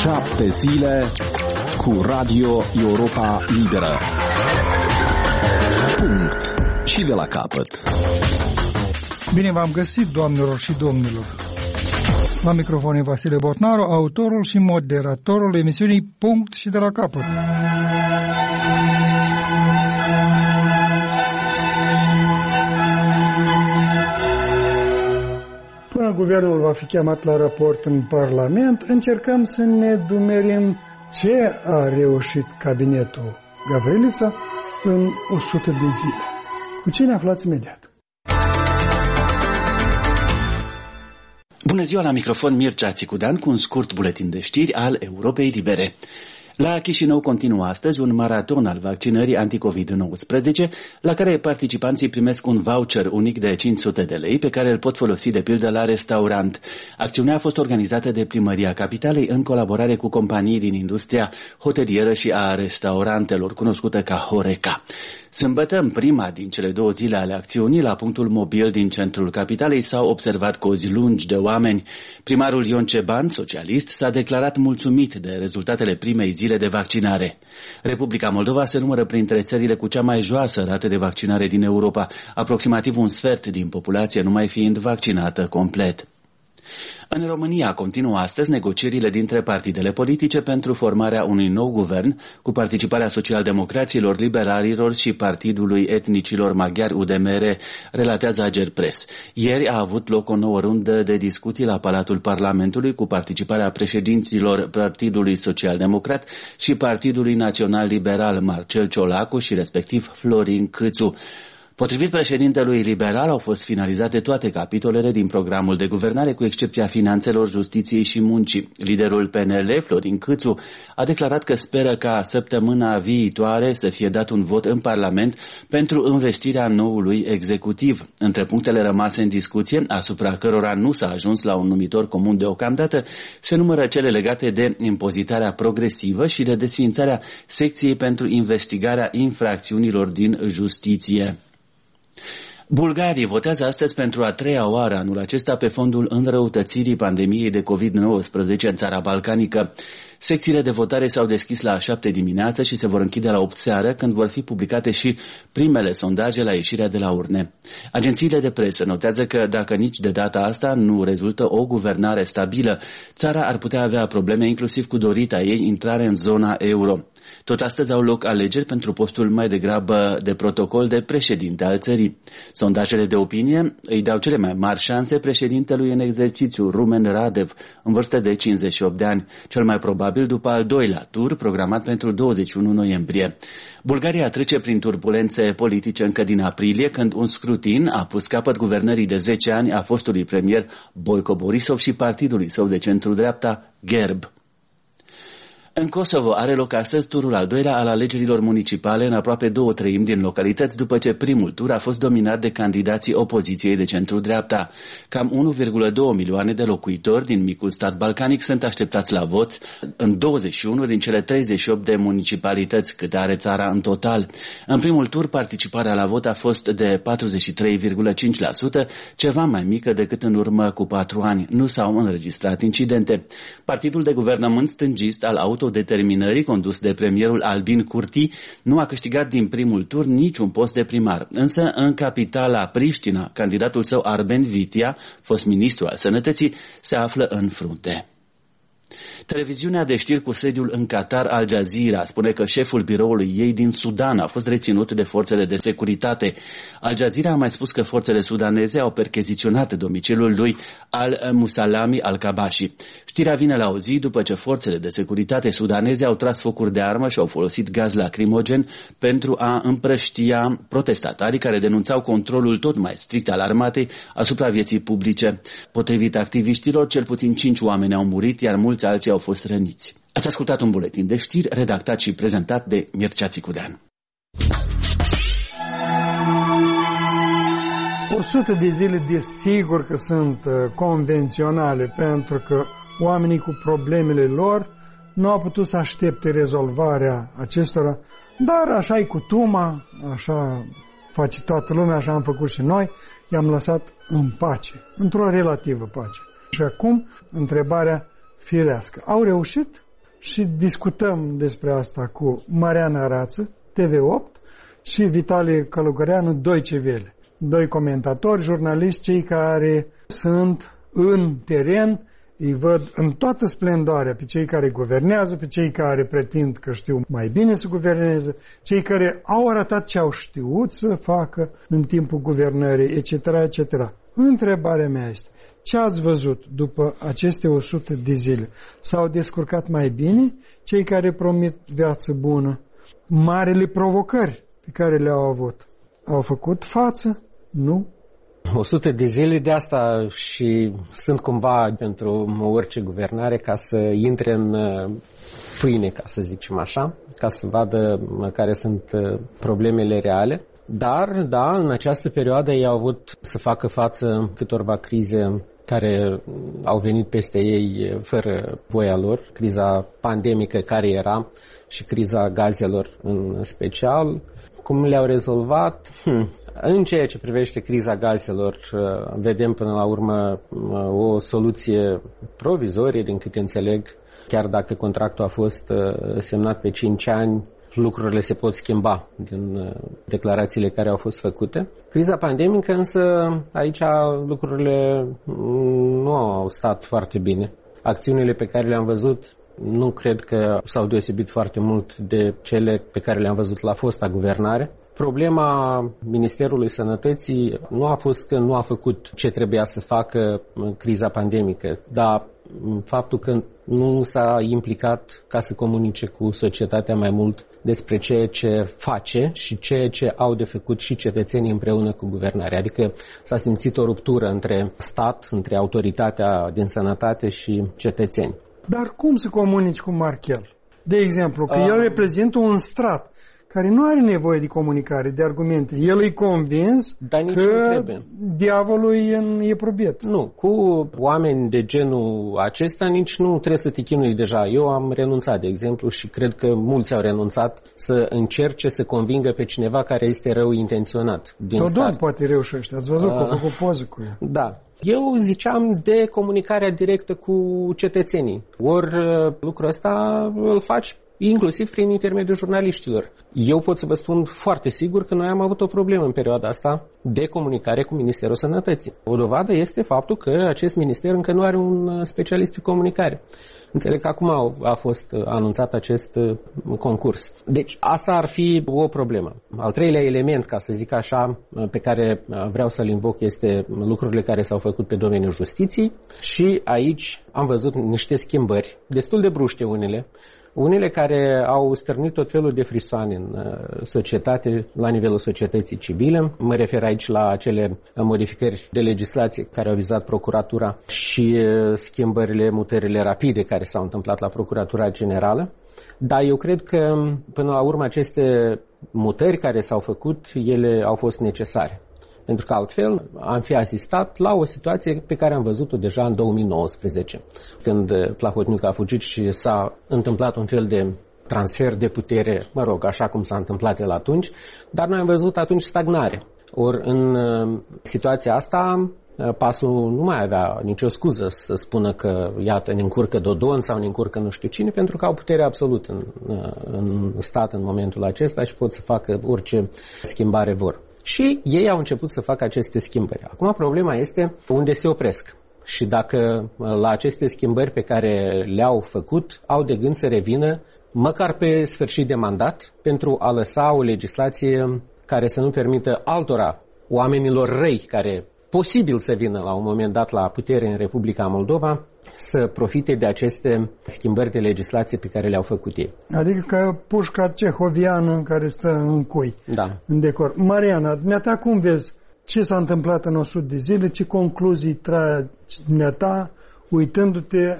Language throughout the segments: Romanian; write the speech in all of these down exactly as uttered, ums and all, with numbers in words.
Șapte zile cu Radio Europa Liberă. Punct. Și de la capăt. Bine v-am găsit, doamnelor și domnilor. La microfon e Vasile Botnaru, autorul și moderatorul emisiunii Punct și de la capăt. Până guvernul va fi chemat la raport în Parlament, încercăm să ne dumerim ce a reușit cabinetul Gavrilița în o sută de zile. Cu ce ne aflați imediat? Bună ziua, la microfon Mircea Țicudean cu un scurt buletin de știri al Europei Libere. La Chișinău continuă astăzi un maraton al vaccinării anticovid nouăsprezece, la care participanții primesc un voucher unic de cinci sute de lei, pe care îl pot folosi de pildă la restaurant. Acțiunea a fost organizată de Primăria Capitalei în colaborare cu companii din industria hotelieră și a restaurantelor, cunoscută ca Horeca. Sâmbătă, în prima din cele două zile ale acțiunii, la punctul mobil din centrul capitalei s-au observat cozi lungi de oameni. Primarul Ion Ceban, socialist, s-a declarat mulțumit de rezultatele primei zile de vaccinare. Republica Moldova se numără printre țările cu cea mai joasă rată de vaccinare din Europa, aproximativ un sfert din populație nu mai fiind vaccinată complet. În România continuă astăzi negocierile dintre partidele politice pentru formarea unui nou guvern cu participarea socialdemocraților, liberalilor și Partidului Etnicilor Maghiari U D M R, relatează Agerpres. Ieri a avut loc o nouă rundă de discuții la Palatul Parlamentului cu participarea președinților Partidului Social-Democrat și Partidului Național Liberal Marcel Ciolacu și respectiv Florin Câțu. Potrivit președintelui liberal, au fost finalizate toate capitolele din programul de guvernare, cu excepția finanțelor, justiției și muncii. Liderul P N L, Florin Câțu, a declarat că speră ca săptămâna viitoare să fie dat un vot în Parlament pentru învestirea noului executiv. Între punctele rămase în discuție, asupra cărora nu s-a ajuns la un numitor comun deocamdată, se numără cele legate de impozitarea progresivă și de desființarea secției pentru investigarea infracțiunilor din justiție. Bulgarii votează astăzi pentru a treia oară anul acesta pe fondul înrăutățirii pandemiei de covid nouăsprezece în țara balcanică. Secțiile de votare s-au deschis la șapte dimineață și se vor închide la opt seară, când vor fi publicate și primele sondaje la ieșirea de la urne. Agențiile de presă notează că dacă nici de data asta nu rezultă o guvernare stabilă, țara ar putea avea probleme inclusiv cu dorita ei intrare în zona euro. Tot astăzi au loc alegeri pentru postul mai degrabă de protocol de președinte al țării. Sondajele de opinie îi dau cele mai mari șanse președintelui în exercițiu, Rumen Radev, în vârstă de cincizeci și opt de ani, cel mai probabil după al doilea tur, programat pentru douăzeci și unu noiembrie. Bulgaria trece prin turbulențe politice încă din aprilie, când un scrutin a pus capăt guvernării de zece ani a fostului premier Boico Borisov și partidului său de centru-dreapta, Gerb. În Kosovo are loc astăzi turul al doilea al alegerilor municipale în aproape două treimi din localități, după ce primul tur a fost dominat de candidații opoziției de centru-dreapta. Cam unu virgulă doi milioane de locuitori din micul stat balcanic sunt așteptați la vot în douăzeci și unu din cele treizeci și opt de municipalități câte are țara în total. În primul tur, participarea la vot a fost de patruzeci și trei virgulă cinci la sută, ceva mai mică decât în urmă cu patru ani. Nu s-au înregistrat incidente. Partidul de guvernământ stângist al auto determinării, condus de premierul Albin Kurti, nu a câștigat din primul tur niciun post de primar. Însă, în capitala Priștina, candidatul său Arben Vitia, fost ministru al sănătății, se află în frunte. Televiziunea de știri cu sediul în Qatar, Al Jazeera, spune că șeful biroului ei din Sudan a fost reținut de forțele de securitate. Al Jazeera a mai spus că forțele sudaneze au percheziționat domiciliul lui Al-Musalami Al-Kabashi. Știrea vine la o zi după ce forțele de securitate sudaneze au tras focuri de armă și au folosit gaz lacrimogen pentru a împrăștia protestatarii care denunțau controlul tot mai strict al armatei asupra vieții publice. Potrivit activiștilor, cel puțin cinci oameni au murit, iar mulți alții au fost răniți. Ați ascultat un buletin de știri redactat și prezentat de Mircea Țicudean. o sută de zile desigur că sunt convenționale, pentru că oamenii cu problemele lor nu au putut să aștepte rezolvarea acestora, dar așa e cu tuma, așa face toată lumea, așa am făcut și noi, i-am lăsat în pace, într-o relativă pace. Și acum, întrebarea firească. Au reușit? și discutăm despre asta cu Mariana Rață, T V opt, și Vitalie Călugăreanu, Deutsche Welle. Doi comentatori, jurnaliști, cei care sunt în teren, îi văd în toată splendoarea pe cei care guvernează, pe cei care pretind că știu mai bine să guverneze, cei care au arătat ce au știut să facă în timpul guvernării, et cetera, et cetera. Întrebarea mea este, ce ați văzut după aceste o sută de zile? S-au descurcat mai bine cei care promit viață bună? Marile provocări pe care le-au avut, au făcut față? Nu? o sută de zile, de asta și sunt cumva pentru orice guvernare ca să intre în pâine, ca să zicem așa, ca să vadă care sunt problemele reale. Dar, da, în această perioadă ei au avut să facă față câtorva crize care au venit peste ei fără voia lor, criza pandemică care era și criza gazelor în special. Cum le-au rezolvat? Hm. În ceea ce privește criza gazelor, vedem până la urmă o soluție provizorie, din câte înțeleg, chiar dacă contractul a fost semnat pe cinci ani, lucrurile se pot schimba din declarațiile care au fost făcute. Criza pandemică însă, aici lucrurile nu au stat foarte bine. Acțiunile pe care le-am văzut nu cred că s-au deosebit foarte mult de cele pe care le-am văzut la fosta guvernare. Problema Ministerului Sănătății nu a fost că nu a făcut ce trebuia să facă în criza pandemică, dar faptul că nu s-a implicat ca să comunice cu societatea mai mult despre ceea ce face și ceea ce au de făcut și cetățenii împreună cu guvernarea. Adică s-a simțit o ruptură între stat, între autoritatea din sănătate și cetățeni. Dar cum să comunici cu Marchel? De exemplu, că uh... el reprezintă un strat care nu are nevoie de comunicare, de argumente. El e convins că diavolul e în eprubet. Nu, cu oameni de genul acesta nici nu trebuie să te chinui deja. Eu am renunțat, de exemplu, și cred că mulți au renunțat să încerce să convingă pe cineva care este rău intenționat din Dodon start. Poate reușește. Ați văzut uh, că a făcut poză cu el. Da. Eu ziceam de comunicarea directă cu cetățenii. Ori lucrul ăsta îl faci inclusiv prin intermediul jurnaliștilor. Eu pot să vă spun foarte sigur că noi am avut o problemă în perioada asta de comunicare cu Ministerul Sănătății. O dovadă este faptul că acest minister încă nu are un specialist pe comunicare. Înțeleg că acum a fost anunțat acest concurs. Deci asta ar fi o problemă. Al treilea element, ca să zic așa, pe care vreau să-l invoc este lucrurile care s-au făcut pe domeniul justiției și aici am văzut niște schimbări, destul de bruște unele, unele care au stârnit tot felul de frisoane în societate, la nivelul societății civile. Mă refer aici la acele modificări de legislație care au vizat procuratura și schimbările, mutările rapide care s-au întâmplat la Procuratura Generală. Dar eu cred că, până la urmă, aceste mutări care s-au făcut, ele au fost necesare. Pentru că altfel am fi asistat la o situație pe care am văzut-o deja în două mii nouăsprezece, când Plahotniuc a fugit și s-a întâmplat un fel de transfer de putere, mă rog, așa cum s-a întâmplat el atunci, dar noi am văzut atunci stagnare. Ori în situația asta, Pasul nu mai avea nicio scuză să spună că, iată, ne încurcă Dodon sau ne încurcă nu știu cine, pentru că au putere absolut în, în stat în momentul acesta și pot să facă orice schimbare vor. Și ei au început să facă aceste schimbări. Acum problema este unde se opresc. Și dacă la aceste schimbări pe care le-au făcut, au de gând să revină măcar pe sfârșit de mandat pentru a lăsa o legislație care să nu permită altora, oamenilor răi care posibil să vină la un moment dat la putere în Republica Moldova, să profite de aceste schimbări de legislație pe care le-au făcut ei. Adică ca pușca cehoviană care stă în cui, da. În decor. Mariana, dumneata cum vezi ce s-a întâmplat în o sută de zile, ce concluzii tragi dumneata uitându-te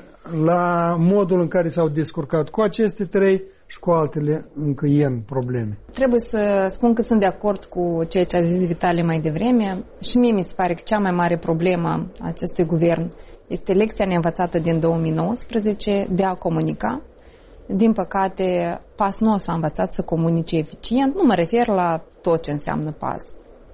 la modul în care s-au descurcat cu aceste trei și cu altele încă în probleme? Trebuie să spun că sunt de acord cu ceea ce a zis Vitalie mai devreme și mie mi se pare că cea mai mare problemă a acestui guvern este lecția neînvățată din două mii nouăsprezece de a comunica. Din păcate, P A S nu s-a învățat să comunice eficient. Nu mă refer la tot ce înseamnă P A S.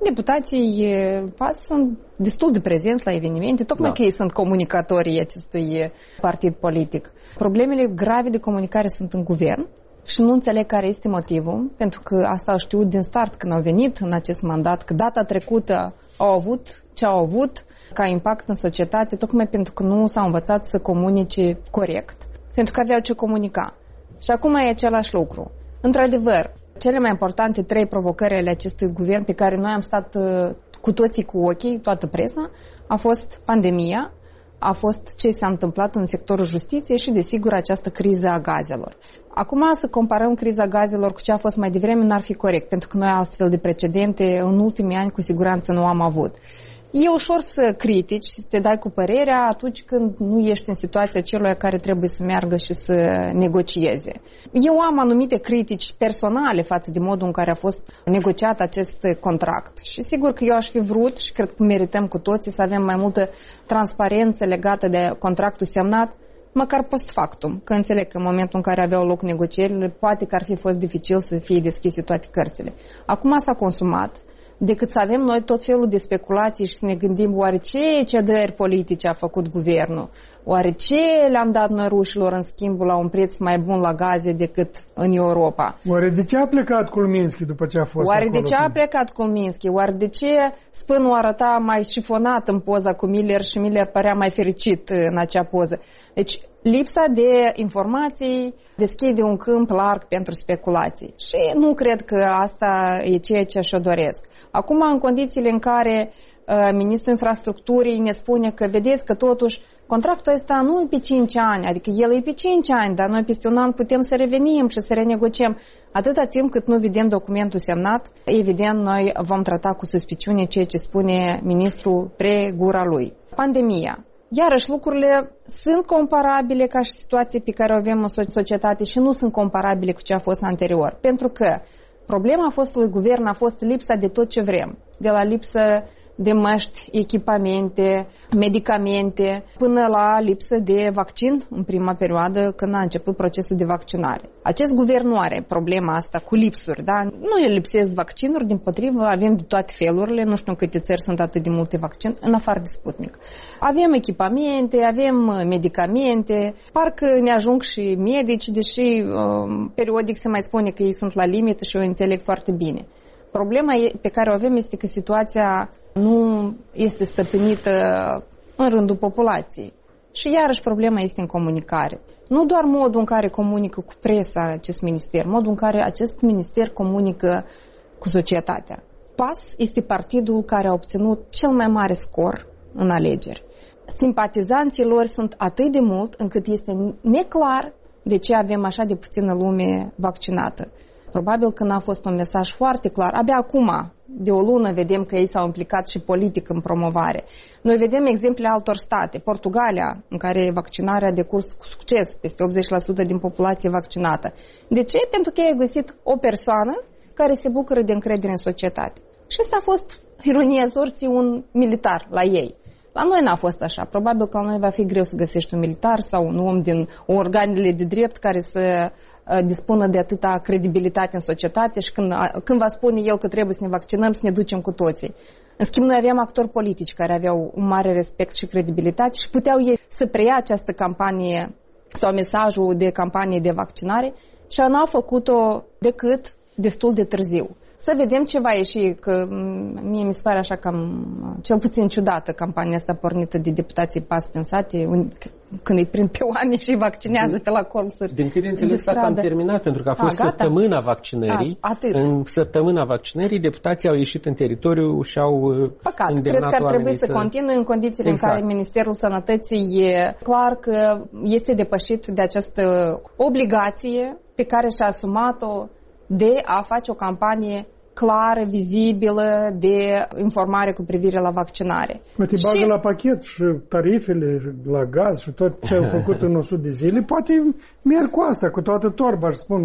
Deputații P A S sunt destul de prezenți la evenimente, tocmai da. Că ei sunt comunicatorii acestui partid politic. Problemele grave de comunicare sunt în guvern și nu înțeleg care este motivul, pentru că asta au știut din start când au venit în acest mandat, că data trecută au avut ce au avut ca impact în societate, tocmai pentru că nu s-au învățat să comunice corect, pentru că aveau ce comunica. Și acum e același lucru. Într-adevăr, cele mai importante trei provocări ale acestui guvern pe care noi am stat uh, cu toții cu ochii, toată presa, a fost pandemia, a fost ce s-a întâmplat în sectorul justiției și, desigur, această criză a gazelor. Acum să comparăm criza gazelor cu ce a fost mai devreme n-ar fi corect, pentru că noi astfel de precedente în ultimii ani cu siguranță nu am avut. E ușor să critici, să te dai cu părerea atunci când nu ești în situația celui care trebuie să meargă și să negocieze. Eu am anumite critici personale față de modul în care a fost negociat acest contract și sigur că eu aș fi vrut și cred că merităm cu toții să avem mai multă transparență legată de contractul semnat, măcar post factum, că înțeleg că în momentul în care aveau loc negocierile, poate că ar fi fost dificil să fie deschise toate cărțile. Acum s-a consumat, decât să avem noi tot felul de speculații și să ne gândim oare ce cedări politice a făcut guvernul, oare ce le-am dat noi rușilor în schimbul la un preț mai bun la gaze decât în Europa. Oare de ce a plecat Kulminski după ce a fost Oare acolo? de ce a plecat Kulminski? Oare de ce spânul arăta mai șifonat în poza cu Miller și Miller părea mai fericit în acea poză? Deci lipsa de informații deschide un câmp larg pentru speculații și nu cred că asta e ceea ce și-o doresc. Acum, în condițiile în care uh, Ministrul Infrastructurii ne spune că, vedeți că totuși contractul ăsta nu e pe cinci ani, adică el e pe cinci ani, dar noi peste un an putem să revenim și să renegociem. Atâta timp cât nu vedem documentul semnat, evident, noi vom trata cu suspiciune ceea ce spune ministrul pre gura lui. Pandemia. Iarăși, lucrurile sunt comparabile ca și situații pe care o avem în societate și nu sunt comparabile cu ce a fost anterior. Pentru că problema fostului guvern a fost lipsa de tot ce vrem. De la lipsă de măști, echipamente, medicamente, până la lipsă de vaccin în prima perioadă când a început procesul de vaccinare. Acest guvern nu are problema asta cu lipsuri, da? Nu îi lipsesc vaccinuri, dimpotrivă, avem de toate felurile, nu știu în câte țări sunt atât de multe vaccini, în afară de Sputnik. Avem echipamente, avem medicamente, parcă ne ajung și medici, deși um, periodic se mai spune că ei sunt la limită și o înțeleg foarte bine. Problema pe care o avem este că situația nu este stăpânită în rândul populației. Și iarăși problema este în comunicare. Nu doar modul în care comunică cu presa acest minister, modul în care acest minister comunică cu societatea. P A S este partidul care a obținut cel mai mare scor în alegeri. Simpatizanții lor sunt atât de mult încât este neclar de ce avem așa de puțină lume vaccinată. Probabil că n-a fost un mesaj foarte clar. Abia acum, de o lună, vedem că ei s-au implicat și politic în promovare. Noi vedem exemple altor state. Portugalia, în care vaccinarea a decurs cu succes, peste optzeci la sută din populație vaccinată. De ce? Pentru că ei au găsit o persoană care se bucură de încredere în societate. Și asta a fost, ironia sorții, un militar la ei. La noi n-a fost așa. Probabil că la noi va fi greu să găsești un militar sau un om din organele de drept care să dispună de atâta credibilitate în societate și când, când va spune el că trebuie să ne vaccinăm, să ne ducem cu toții. În schimb, noi aveam actori politici care aveau un mare respect și credibilitate și puteau ei să preia această campanie sau mesajul de campanie de vaccinare și n-au făcut-o decât destul de târziu. Să vedem ce va ieși, că mie mi se pare așa cam, cel puțin ciudată campania asta pornită de deputații P A S prin sate, când îi prind pe oameni și îi vaccinează pe la colțuri. Din câte înțeleg, s-a cam terminat, pentru că a fost a, săptămâna vaccinării. A, în săptămâna vaccinării, deputații au ieșit în teritoriu și au Păcat, cred că ar trebui să, să continue în condițiile exact. În care Ministerul Sănătății e clar că este depășit de această obligație pe care și-a asumat-o de a face o campanie clară, vizibilă, de informare cu privire la vaccinare. Mă te bagă și... la pachet și tarifele la gaz și tot ce au făcut în o sută de zile, poate merg cu asta, cu toată torba, și spun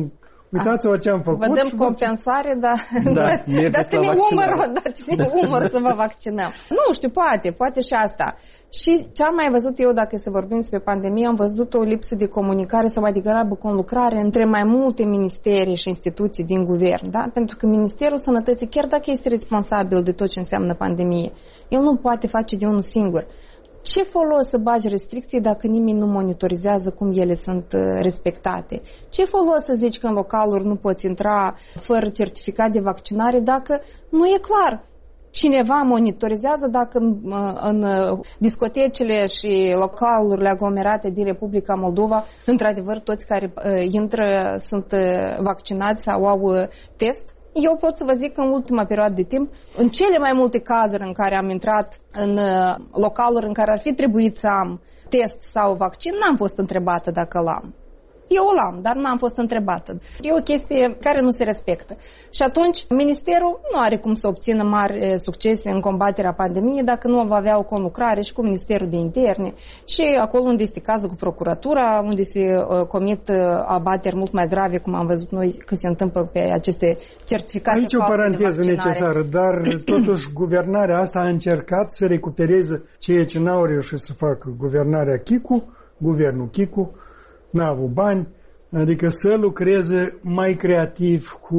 Uitați-vă ce am făcut. Vă dăm compensare, dar da, dați-ne umăr, dați-ne umăr să vă vaccinăm. Nu știu, poate, poate și asta. Și ce am mai văzut eu, dacă să vorbim despre pandemie, am văzut o lipsă de comunicare sau mai degrabă conlucrare între mai multe ministere și instituții din guvern, da? Pentru că Ministerul Sănătății, chiar dacă este responsabil de tot ce înseamnă pandemie, el nu poate face de unul singur. Ce folos să bagi restricții dacă nimeni nu monitorizează cum ele sunt respectate? Ce folos să zici că în localuri nu poți intra fără certificat de vaccinare dacă nu e clar? Cineva monitorizează dacă în, în discotecile și localurile aglomerate din Republica Moldova, într-adevăr, toți care uh, intră sunt uh, vaccinați sau au uh, test? Eu pot să vă zic că în ultima perioadă de timp, în cele mai multe cazuri în care am intrat în uh, localuri în care ar fi trebuit să am test sau vaccin, n-am fost întrebată dacă l-am. Eu o l-am, dar n-am fost întrebată. E o chestie care nu se respectă. Și atunci, Ministerul nu are cum să obțină mari succese în combaterea pandemiei dacă nu va avea o conlucrare și cu Ministerul de Interne și acolo unde este cazul cu procuratura, unde se uh, comit uh, abateri mult mai grave, cum am văzut noi că se întâmplă pe aceste certificate. Aici o paranteză necesară, dar totuși guvernarea asta a încercat să recupereze ceea ce n-au reușit să facă guvernarea Chicu, guvernul Chicu, n-a avut bani, adică să lucreze mai creativ cu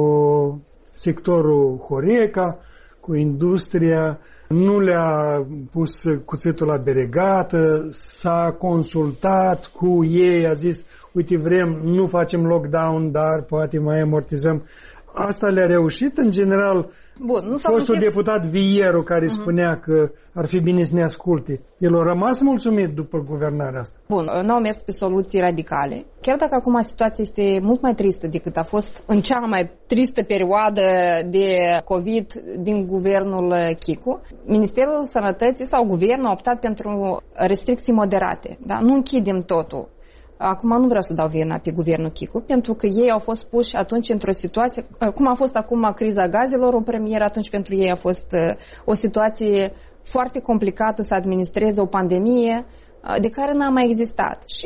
sectorul Horeca, cu industria, nu le-a pus cuțitul la beregată, s-a consultat cu ei, a zis, uite, vrem, nu facem lockdown, dar poate mai amortizăm. Asta le-a reușit, în general. Bun, nu s-a fostul închis... deputat Vieru, care uh-huh. spunea că ar fi bine să ne asculte, el a rămas mulțumit după guvernarea asta. Bun, nu au mers pe soluții radicale. Chiar dacă acum situația este mult mai tristă decât a fost în cea mai tristă perioadă de COVID din guvernul Chicu, Ministerul Sănătății sau guvernul a optat pentru restricții moderate. Da? Nu închidem totul. Acum nu vreau să dau vina pe guvernul Chicu, pentru că ei au fost puși atunci într-o situație, cum a fost acum criza gazelor, o premieră, atunci pentru ei a fost o situație foarte complicată să administreze o pandemie de care n-a mai existat. Și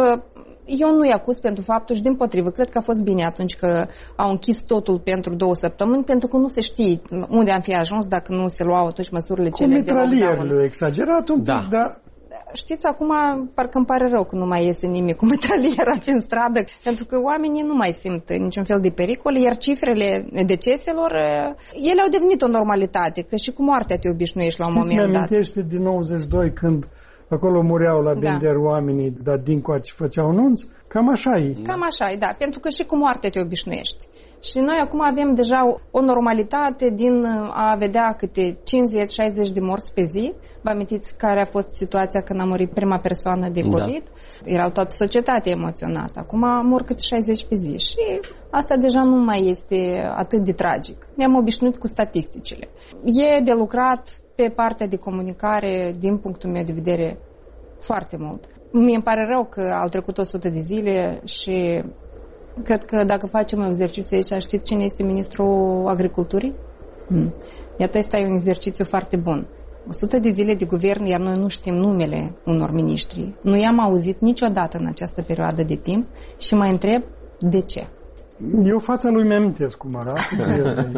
eu nu-i acuz pentru faptul și dimpotrivă, cred că a fost bine atunci că au închis totul pentru două săptămâni, pentru că nu se știe unde am fi ajuns dacă nu se luau atunci măsurile cele de lockdown. Cu mitralierele, exagerat un pic, da. da. Știți, acum parcă îmi pare rău că nu mai iese nimic cu metraliera prin stradă, pentru că oamenii nu mai simt niciun fel de pericol, iar cifrele deceselor, ele au devenit o normalitate, că și cu moartea te obișnuiești la un Știți, moment dat. Știți, mi-amintește din nouăzeci și doi când acolo mureau la Bender da. oamenii, dar din coace făceau nunți, cam așa e. Cam așa e, da, pentru că și cu moartea te obișnuiești. Și noi acum avem deja o normalitate din a vedea câte cincizeci șaizeci de morți pe zi. Vă amintiți care a fost situația când a murit prima persoană de COVID? Da. Erau toată societatea emoționată. Acum mor câte șaizeci pe zi și asta deja nu mai este atât de tragic. Ne-am obișnuit cu statisticile. E de lucrat pe partea de comunicare, din punctul meu de vedere, foarte mult. Mie îmi pare rău că au trecut o sută de zile și cred că dacă facem un exercițiu aici, știți cine este ministrul agriculturii? Hmm. Iată, ăsta e un exercițiu foarte bun. o sută de zile de guvern, iar noi nu știm numele unor miniștri. Nu i-am auzit niciodată în această perioadă de timp și mă întreb de ce. Eu fața lui mi-amintesc cum arată,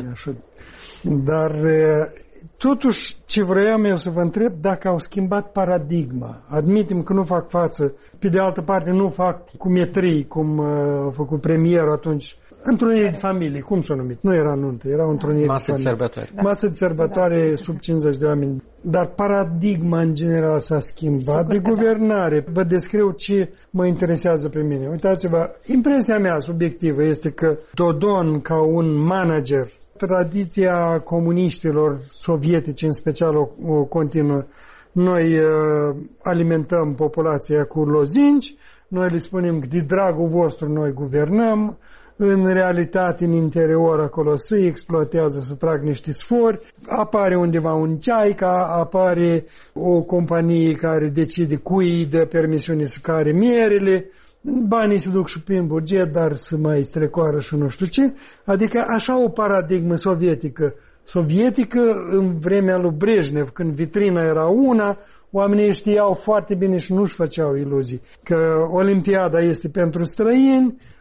dar totuși ce vroiam eu să vă întreb dacă au schimbat paradigma. Admitem că nu fac față, pe de altă parte nu fac cu metrii, cum a făcut premierul atunci. Întruniri de familie, cum s-a numit? Nu era nuntă, era o întrunire Masă de familie. sărbătoare. Da. Masă de sărbătoare da. sub cincizeci de oameni. Dar paradigma în general s-a schimbat de guvernare. Da. Vă descriu ce mă interesează pe mine. Uitați-vă, impresia mea subiectivă este că Dodon, ca un manager, tradiția comuniștilor sovietici în special o, o continuă. Noi uh, alimentăm populația cu lozinci, noi le spunem că de dragul vostru noi guvernăm, în realitate, în interior, acolo se exploatează, să trag niște sfori, apare undeva un ceaica, apare o companie care decide cui dă permisiune să care mierele, banii se duc și prin buget, dar să mai strecoară și nu știu ce. Adică așa o paradigmă sovietică. Sovietică în vremea lui Brejnev, când vitrina era una, oamenii știau foarte bine și nu-și făceau iluzii că Olimpiada este pentru străini,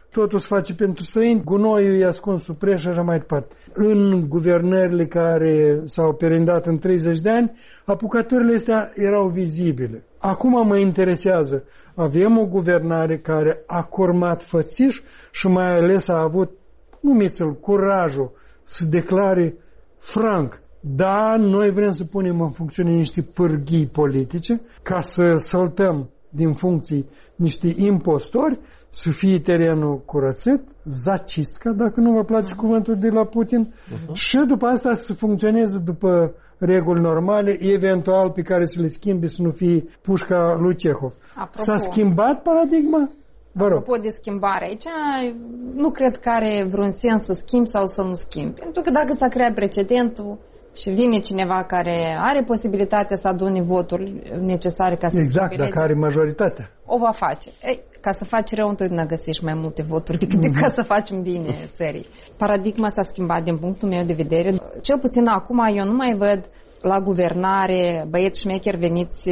totul se face pentru străini, gunoiul e ascuns sub preș și așa mai departe. În guvernările care s-au perindat în treizeci de ani, apucăturile astea erau vizibile. Acum mă interesează, avem o guvernare care a curmat fățiș și mai ales a avut, numiți-l, curajul să declare franc: da, noi vrem să punem în funcțiune niște pârghii politice ca să săltăm din funcții niște impostori, să fie terenul curățit, zacistca, dacă nu vă place cuvântul de la Putin, uh-huh. și după asta să funcționeze după reguli normale, eventual pe care să le schimbe, să nu fie pușca lui Cehov. Apropo, s-a schimbat paradigma? Vă rog. Apropo de schimbare, aici nu cred că are vreun sens să schimbi sau să nu schimbi. Pentru că dacă s-a creat precedentul și vine cineva care are posibilitatea să adune voturi necesare ca să exact, dacă legea, are majoritatea, o va face. Ei, ca să faci rău, întotdeauna găsești mai multe voturi decât mm-hmm. ca să facem bine țării. Paradigma s-a schimbat din punctul meu de vedere. Cel puțin acum eu nu mai văd la guvernare băieți șmecheri veniți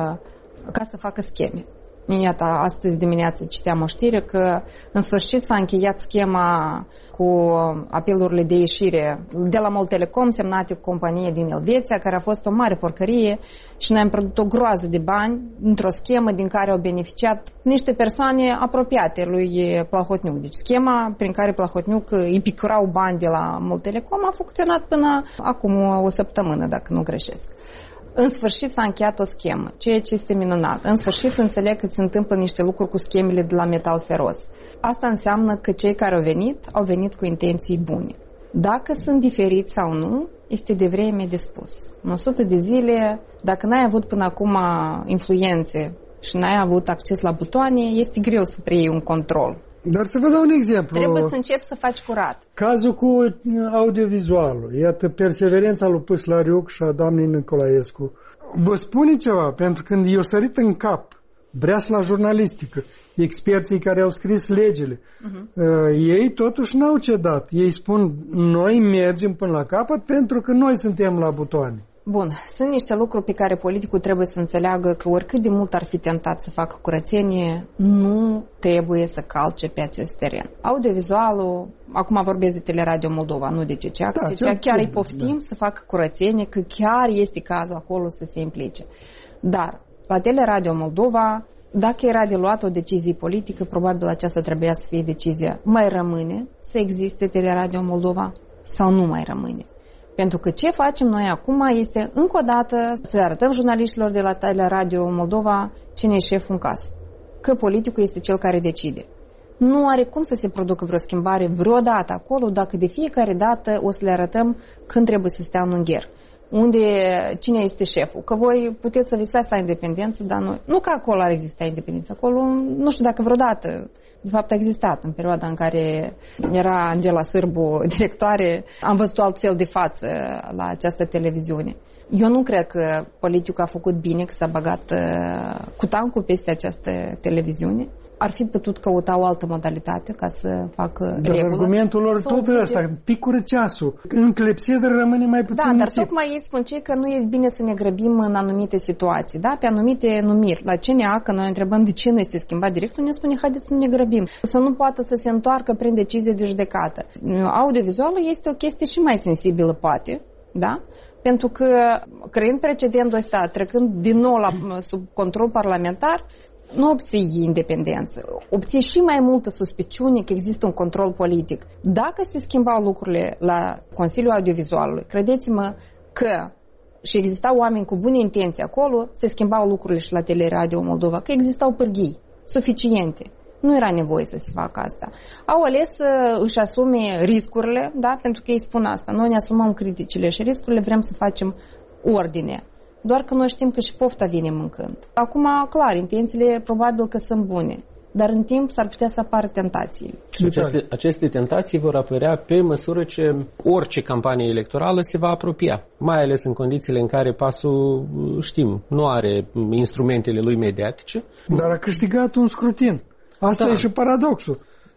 ca să facă scheme. Iată, astăzi dimineață citeam o știre că în sfârșit s-a încheiat schema cu apelurile de ieșire de la Moltelecom semnate cu companie din Elveția, care a fost o mare porcărie și noi am pierdut o groază de bani într-o schemă din care au beneficiat niște persoane apropiate lui Plahotniuc. Deci schema prin care Plahotniuc îi picurau bani de la Moltelecom a funcționat până acum o săptămână, dacă nu greșesc. În sfârșit s-a încheiat o schemă, ceea ce este minunat. În sfârșit înțeleg că se întâmplă niște lucruri cu schemele de la Metal Feros. Asta înseamnă că cei care au venit, au venit cu intenții bune. Dacă sunt diferiți sau nu, este de vreme de spus. În o sută de zile, dacă n-ai avut până acum influențe și n-ai avut acces la butoane, este greu să preiei un control. Dar să vă dau un exemplu. Trebuie să începi să faci curat. Cazul cu audiovizualul. Iată perseverența lui Păslariuc și a doamnei Nicolaescu. Vă spune ceva, pentru că când i-a sărit în cap breasla jurnalistică, experții care au scris legile, uh-huh. ei totuși n-au cedat. Ei spun, noi mergem până la capăt pentru că noi suntem la butoane. Bun, sunt niște lucruri pe care politicul trebuie să înțeleagă că oricât de mult ar fi tentat să facă curățenie, nu trebuie să calce pe acest teren. Audiovizualul, acum vorbesc de Teleradio Moldova, nu de C C A, că da, C C A chiar îi poftim da. să facă curățenie, că chiar este cazul acolo să se implice. Dar la Teleradio Moldova, dacă era de luat o decizie politică, probabil aceasta trebuia să fie decizia: mai rămâne să existe Teleradio Moldova sau nu mai rămâne? Pentru că ce facem noi acum este, încă o dată, să le arătăm jurnaliștilor de la Teleradio Moldova cine e șeful în casă. Că politicul este cel care decide. Nu are cum să se producă vreo schimbare vreodată acolo dacă de fiecare dată o să le arătăm când trebuie să stea în ungher. Unde, cine este șeful. Că voi puteți să visați la independență, dar noi, nu că acolo ar exista independență. Acolo, nu știu dacă vreodată, de fapt a existat în perioada în care era Angela Sârbu directoare, am văzut altfel de față la această televiziune. Eu nu cred că politicul a făcut bine că s-a băgat uh, cu tancul peste această televiziune. Ar fi putut căuta o altă modalitate ca să facă dar regulă. Argumentul lor tot ăsta, picură ceasul. În clepsidă rămâne mai puțin Da, dar nisip. tocmai ei spun cei că nu e bine să ne grăbim în anumite situații, da? Pe anumite numiri. La C N A, că noi întrebăm de ce nu este schimbat directul, ne spune haideți să ne grăbim. Să nu poată să se întoarcă prin decizie de judecată. Audiovizualul este o chestie și mai sensibilă, poate, da? Pentru că, creând precedentul ăsta, trecând din nou la, sub control parlamentar, nu obții independență. Obții și mai multă suspiciune că există un control politic. Dacă se schimbau lucrurile la Consiliul Audiovizualului, credeți-mă că și existau oameni cu bune intenții acolo, se schimbau lucrurile și la Teleradio Moldova, că existau pârghii suficiente. Nu era nevoie să se facă asta. Au ales să își asume riscurile, da? Pentru că ei spun asta. Noi ne asumăm criticile și riscurile, vrem să facem ordine. Doar că noi știm că și pofta vine mâncând. Acum, clar, intențiile probabil că sunt bune, dar în timp s-ar putea să apară tentațiile. Aceste, aceste tentații vor apărea pe măsură ce orice campanie electorală se va apropia, mai ales în condițiile în care pasul, știm, nu are instrumentele lui mediatice. Dar a câștigat un scrutin. Asta da. E și paradoxul.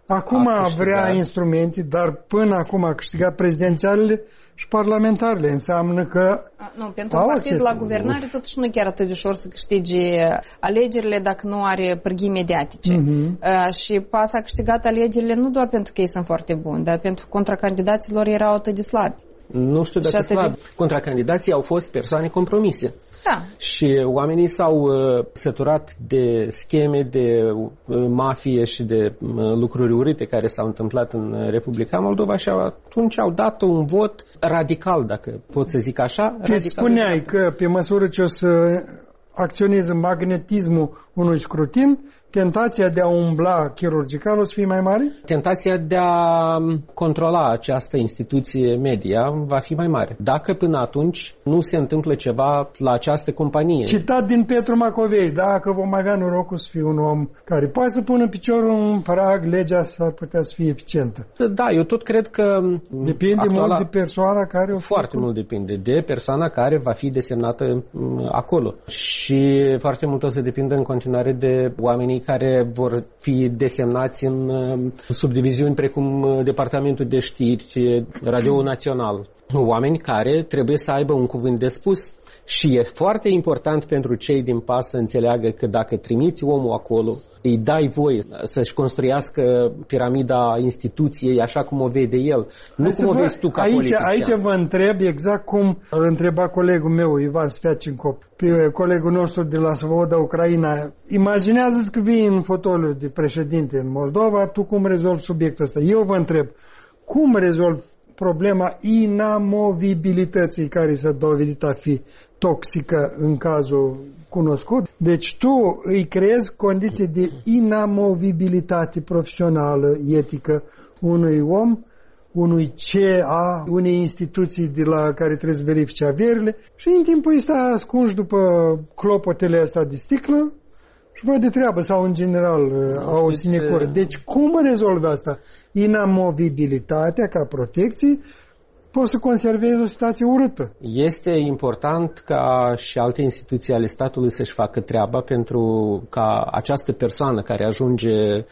Acum a câștigat. vrea instrumente, dar până acum a câștigat prezidențialele și parlamentarele. Înseamnă că... Nu, pentru un partid la guvernare totuși nu e chiar atât de ușor să câștige alegerile dacă nu are pârghii mediatice. Uh-huh. Și P A S a câștigat alegerile nu doar pentru că ei sunt foarte buni, dar pentru că contracandidaților erau atât de slabi. Nu știu dacă slab. De... Contracandidații au fost persoane compromise. Da. Și oamenii s-au uh, săturat de scheme, de uh, mafie și de uh, lucruri urâte care s-au întâmplat în Republica Moldova și au, atunci au dat un vot radical, dacă pot să zic așa. Te spuneai că pe măsură ce o să acționeze magnetismul unui scrutin, tentația de a umbla chirurgical o să fie mai mare? Tentația de a controla această instituție media va fi mai mare. Dacă până atunci nu se întâmplă ceva la această companie. Citat din Petru Macovei, dacă vom avea norocul să fie un om care poate să pună piciorul în prag, legea s-ar putea să fie eficientă. Da, eu tot cred că... Depinde actuala... mult de persoana care o Foarte făcut. Mult depinde de persoana care va fi desemnată acolo. Și foarte mult o să depindă în continuare de oamenii care vor fi desemnați în subdiviziuni precum Departamentul de Știri, Radio Național. Oameni care trebuie să aibă un cuvânt de spus. Și e foarte important pentru cei din P A S să înțeleagă că dacă trimiți omul acolo, îi dai voie să-și construiască piramida instituției așa cum o vede el, nu cum o vezi tu ca aici, politician. Aici vă întreb exact cum îl întreba colegul meu, Ivan Sfiacincop, pe colegul nostru de la Svoboda, Ucraina. Imaginează-ți că vii în fotoliu de președinte în Moldova, tu cum rezolvi subiectul ăsta? Eu vă întreb, cum rezolvi problema inamovibilității care s-a dovedit a fi toxică în cazul cunoscut? Deci tu îi creezi condiții de inamovibilitate profesională, etică unui om, unui C A, unei instituții de la care trebuie să verifice averile și în timpul ăsta ascunși după clopotele astea de sticlă și văd de treabă sau în general au o sinecură. Deci cum rezolvi asta? Inamovibilitatea ca protecție poți să conservezi o situație urâtă. Este important ca și alte instituții ale statului să-și facă treaba pentru ca această persoană care ajunge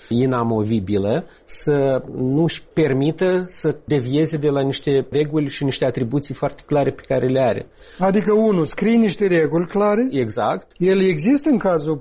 inamovibilă să nu-și permită să devieze de la niște reguli și niște atribuții foarte clare pe care le are. Adică, unu, scrii niște reguli clare. Exact. Ele există în cazul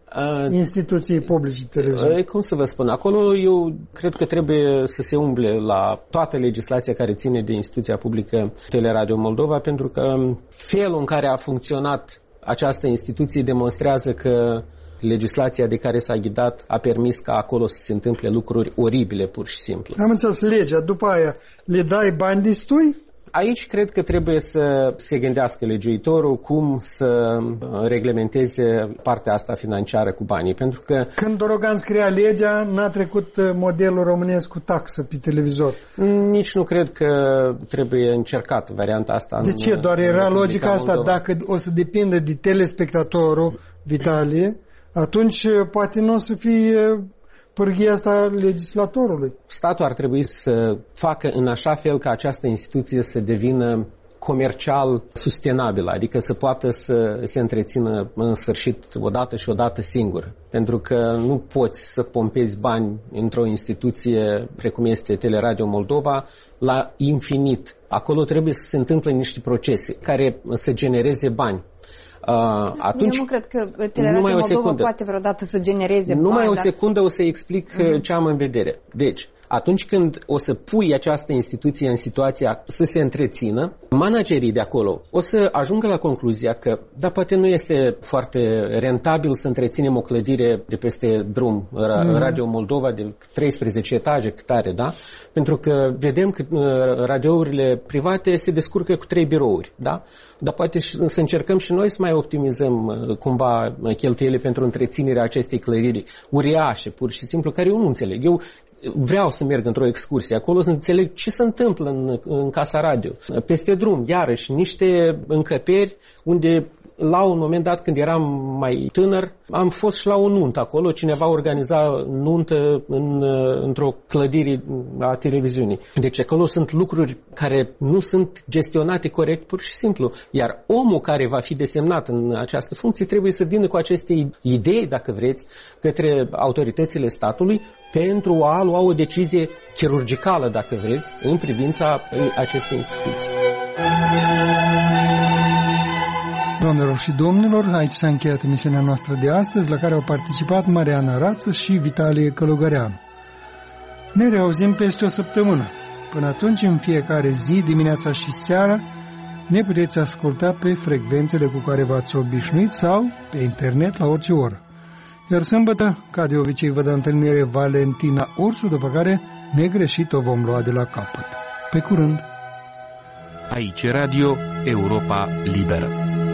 instituții publice televiziune. Cum să vă spun, acolo eu cred că trebuie să se umble la toată legislația care ține de instituția publică Teleradio Moldova, pentru că felul în care a funcționat această instituție demonstrează că legislația de care s-a ghidat a permis ca acolo să se întâmple lucruri oribile, pur și simplu. Am înțeles legea, după aia le dai bani destui? Aici cred că trebuie să se gândească legiuitorul cum să reglementeze partea asta financiară cu banii, pentru că... Când Dorogan scria legea, n-a trecut modelul românesc cu taxă pe televizor. Nici nu cred că trebuie încercat varianta asta. De ce? Doar era logica asta, Moldova. Dacă o să depindă de telespectatorul, Vitalie, atunci poate nu o să fie pârghia asta legislatorului. Statul ar trebui să facă în așa fel ca această instituție să devină comercial sustenabilă, adică să poată să se întrețină în sfârșit odată și odată singură. Pentru că nu poți să pompezi bani într-o instituție precum este Teleradio Moldova la infinit. Acolo trebuie să se întâmple niște procese care să genereze bani. Uh, atunci, Eu nu cred că Teleradio Moldova poate vreodată să genereze bani. Numai o dar... secundă o să explic uh-huh. ce am în vedere. Deci, atunci când o să pui această instituție în situația să se întrețină, managerii de acolo o să ajungă la concluzia că, da, poate nu este foarte rentabil să întreținem o clădire de peste drum, Radio Moldova, de treisprezece etaje, cât are, da? Pentru că vedem că radiourile private se descurcă cu trei birouri, da? Dar poate să încercăm și noi să mai optimizăm cumva cheltuielile pentru întreținerea acestei clădiri uriașe, pur și simplu, care eu nu înțeleg. Eu vreau să merg într-o excursie acolo să înțeleg ce se întâmplă în, în Casa Radio. Peste drum, iarăși, niște încăperi unde la un moment dat, când eram mai tânăr, am fost și la o nuntă acolo. Cineva organiza nuntă în, într-o clădire a televiziunii. Deci acolo sunt lucruri care nu sunt gestionate corect, pur și simplu. Iar omul care va fi desemnat în această funcție trebuie să vină cu aceste idei, dacă vreți, către autoritățile statului pentru a lua o decizie chirurgicală, dacă vreți, în privința acestei instituții. Doamnelor și domnilor, aici s-a încheiat emisiunea noastră de astăzi, la care au participat Mariana Rață și Vitalie Călugăreanu. Ne reauzim peste o săptămână. Până atunci, în fiecare zi, dimineața și seara, ne puteți asculta pe frecvențele cu care v-ați obișnuit sau pe internet la orice oră. Iar sâmbătă, ca de obicei, vă dă întâlnire Valentina Ursu, după care negreșit o vom lua de la capăt. Pe curând! Aici Radio Europa Liberă.